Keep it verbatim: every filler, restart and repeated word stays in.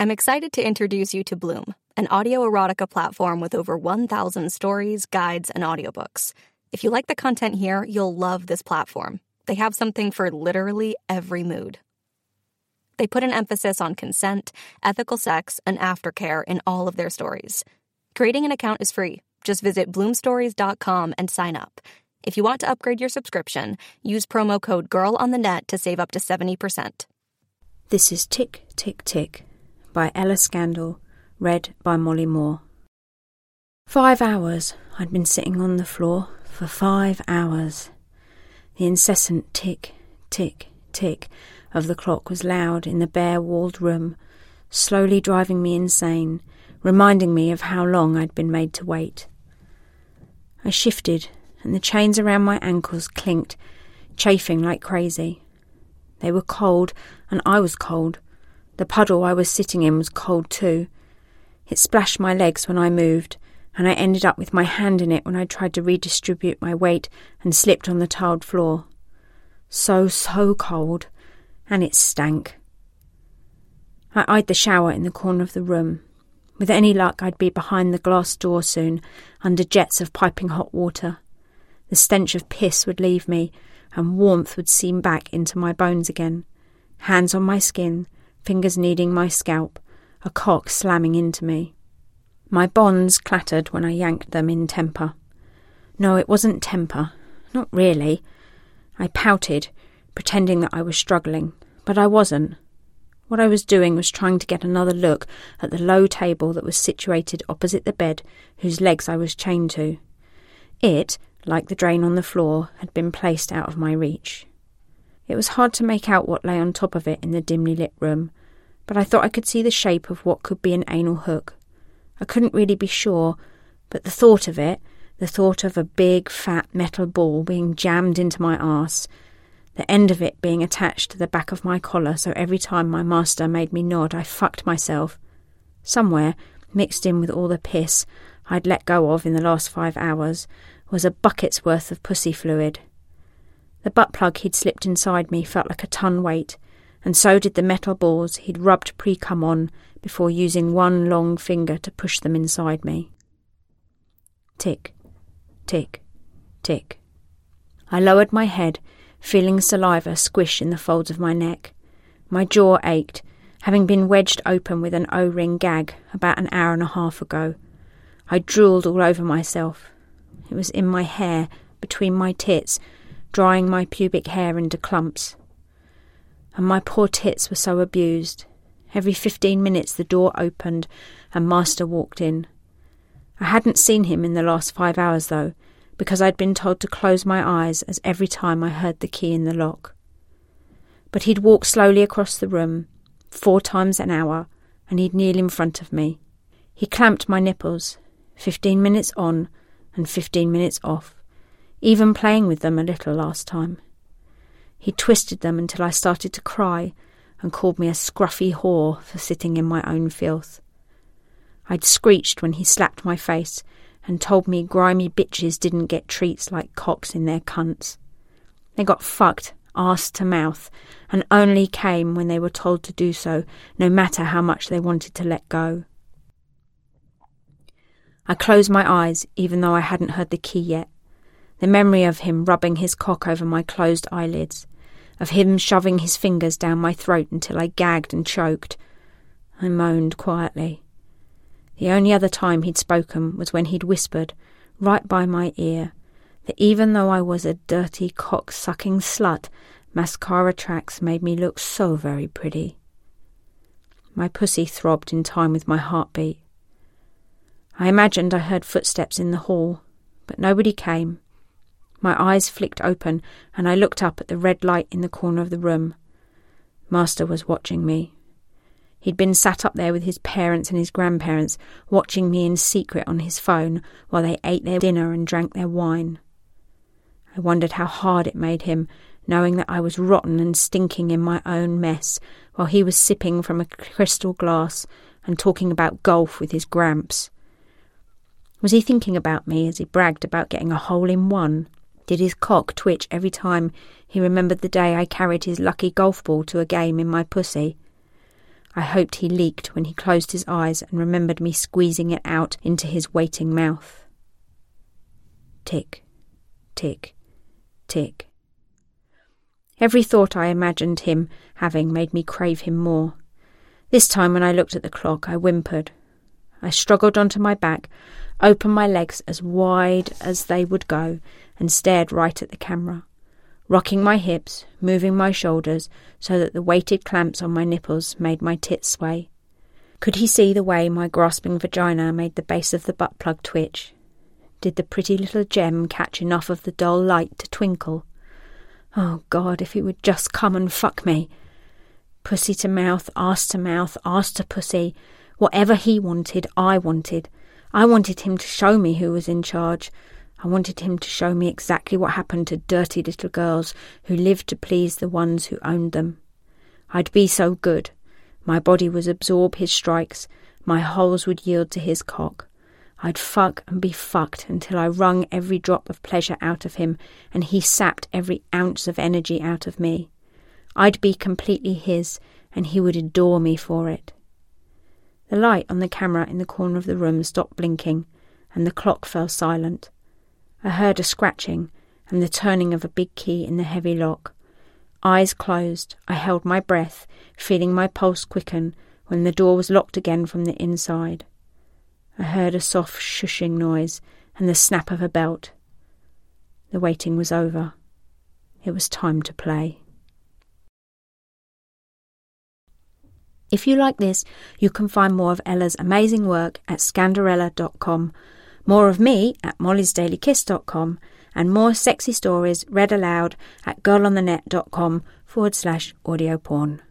I'm excited to introduce you to Bloom, an audio erotica platform with over one thousand stories, guides, and audiobooks. If you like the content here, you'll love this platform. They have something for literally every mood. They put an emphasis on consent, ethical sex, and aftercare in all of their stories. Creating an account is free. Just visit bloom stories dot com and sign up. If you want to upgrade your subscription, use promo code GIRLONTHENET to save up to seventy percent. This is Tick, Tick, Tick by Ella Scandal, read by Molly Moore. Five hours I'd been sitting on the floor, for five hours. The incessant tick, tick, tick of the clock was loud in the bare-walled room, slowly driving me insane, reminding me of how long I'd been made to wait. I shifted, and the chains around my ankles clinked, chafing like crazy. They were cold, and I was cold. The puddle I was sitting in was cold too. It splashed my legs when I moved, and I ended up with my hand in it when I tried to redistribute my weight and slipped on the tiled floor. So, so cold, and it stank. I eyed the shower in the corner of the room. With any luck, I'd be behind the glass door soon, under jets of piping hot water. The stench of piss would leave me, and warmth would seep back into my bones again. Hands on my skin, fingers kneading my scalp, a cock slamming into me. My bonds clattered when I yanked them in temper. No, it wasn't temper. Not really. I pouted, pretending that I was struggling, but I wasn't. What I was doing was trying to get another look at the low table that was situated opposite the bed whose legs I was chained to. It, like the drain on the floor, had been placed out of my reach. It was hard to make out what lay on top of it in the dimly lit room, but I thought I could see the shape of what could be an anal hook. I couldn't really be sure, but the thought of it, the thought of a big, fat metal ball being jammed into my arse, the end of it being attached to the back of my collar, so every time my master made me nod, I fucked myself. Somewhere, mixed in with all the piss I'd let go of in the last five hours, was a bucket's worth of pussy fluid. The butt plug he'd slipped inside me felt like a ton weight, and so did the metal balls he'd rubbed pre-cum on before using one long finger to push them inside me. Tick, tick, tick. I lowered my head, feeling saliva squish in the folds of my neck. My jaw ached, having been wedged open with an O-ring gag about an hour and a half ago. I drooled all over myself. It was in my hair, between my tits, drying my pubic hair into clumps. And my poor tits were so abused. Every fifteen minutes the door opened and Master walked in. I hadn't seen him in the last five hours, though, because I'd been told to close my eyes as every time I heard the key in the lock. But he'd walk slowly across the room, four times an hour, and he'd kneel in front of me. He clamped my nipples, fifteen minutes on and fifteen minutes off, even playing with them a little last time. He twisted them until I started to cry and called me a scruffy whore for sitting in my own filth. I'd screeched when he slapped my face and told me grimy bitches didn't get treats like cocks in their cunts. They got fucked, arse to mouth, and only came when they were told to do so, no matter how much they wanted to let go. I closed my eyes, even though I hadn't heard the key yet. The memory of him rubbing his cock over my closed eyelids, of him shoving his fingers down my throat until I gagged and choked. I moaned quietly. The only other time he'd spoken was when he'd whispered, right by my ear, that even though I was a dirty cock-sucking slut, mascara tracks made me look so very pretty. My pussy throbbed in time with my heartbeat. I imagined I heard footsteps in the hall, but nobody came. My eyes flicked open, and I looked up at the red light in the corner of the room. Master was watching me. He'd been sat up there with his parents and his grandparents, watching me in secret on his phone while they ate their dinner and drank their wine. I wondered how hard it made him, knowing that I was rotten and stinking in my own mess, while he was sipping from a crystal glass and talking about golf with his gramps. Was he thinking about me as he bragged about getting a hole-in-one? Did his cock twitch every time he remembered the day I carried his lucky golf ball to a game in my pussy? I hoped he leaked when he closed his eyes and remembered me squeezing it out into his waiting mouth. Tick, tick, tick. Every thought I imagined him having made me crave him more. This time when I looked at the clock, I whimpered. I struggled onto my back, opened my legs as wide as they would go, and stared right at the camera, rocking my hips, moving my shoulders so that the weighted clamps on my nipples made my tits sway. Could he see the way my grasping vagina made the base of the butt plug twitch? Did the pretty little gem catch enough of the dull light to twinkle? Oh, God, if he would just come and fuck me. Pussy to mouth, arse to mouth, arse to pussy. Whatever he wanted, I wanted. I wanted him to show me who was in charge. I wanted him to show me exactly what happened to dirty little girls who lived to please the ones who owned them. I'd be so good. My body would absorb his strikes. My holes would yield to his cock. I'd fuck and be fucked until I wrung every drop of pleasure out of him and he sapped every ounce of energy out of me. I'd be completely his and he would adore me for it. The light on the camera in the corner of the room stopped blinking and the clock fell silent. I heard a scratching and the turning of a big key in the heavy lock. Eyes closed, I held my breath, feeling my pulse quicken when the door was locked again from the inside. I heard a soft shushing noise and the snap of a belt. The waiting was over. It was time to play. If you like this, you can find more of Ella's amazing work at Scandarella dot com, more of me at Molly's Daily Kiss dot com, and more sexy stories read aloud at girlonthenet dot com forward slash audio porn.